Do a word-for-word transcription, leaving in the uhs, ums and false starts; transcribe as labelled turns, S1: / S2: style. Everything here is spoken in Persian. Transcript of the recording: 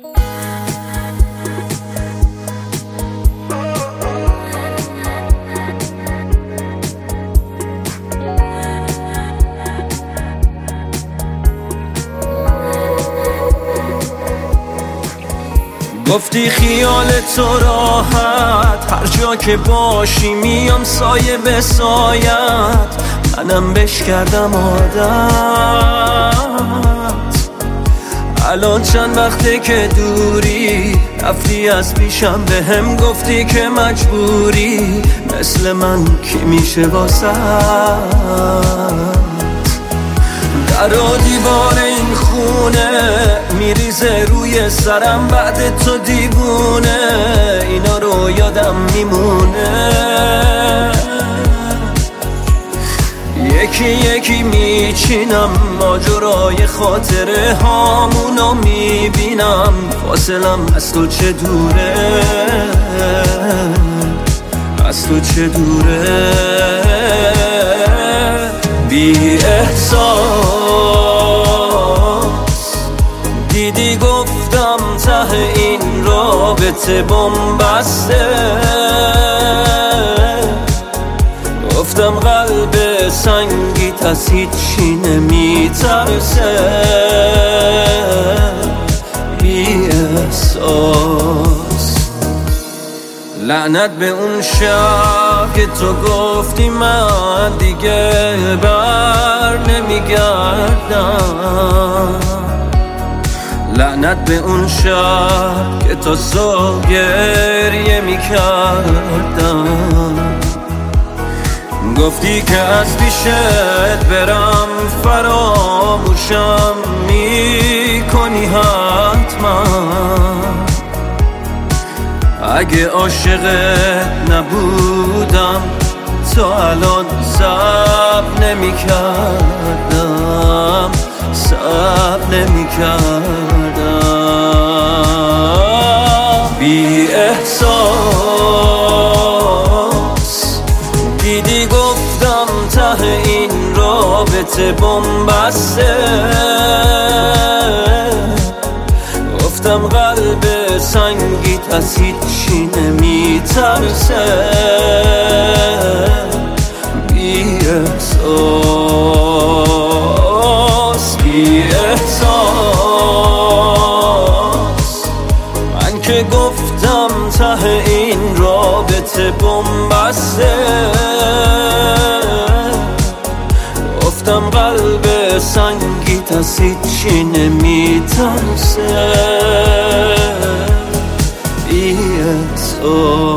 S1: گفتی خیال تو راحت، هر جا که باشی میام سایه به سایت، منم بش کردم عادت. الان چند وقته که دوری، رفتی از پیشم به هم گفتی که مجبوری، مثل من کی میشه واسه در و دیوار این خونه میریزه روی سرم، بعد تو دیوونه اینا رو یادم میمونه. یکی یکی میچینم ماجرای خاطره هامونو میبینم، فاصلم از تو چه دوره، از تو چه دوره. بی احساس دیدی گفتم ته این رابطه بن‌بسته، گفتم قلب سنگیت از هیچی نمیترسه. بی احساس لعنت به اون شب که تو گفتی من دیگه بر نمیگردم، لعنت به اون شب که تو صبح گریه میکردم. گفتی که از پیشت برم فراموشم میکنی حتما، اگه عاشقت نبودم تو الان صبر نمی کردم، صبر نمی کردم. بی احساس دیدی گفتم ته این رابطه بن‌بسته، گفتم قلب سنگیت از هیچی نمیترسه. بی احساس بی احساس من که گفتم ته این رابطه بن‌بسته، گفتم قلب سنگیت از هیچی نمیترسه. بی احساس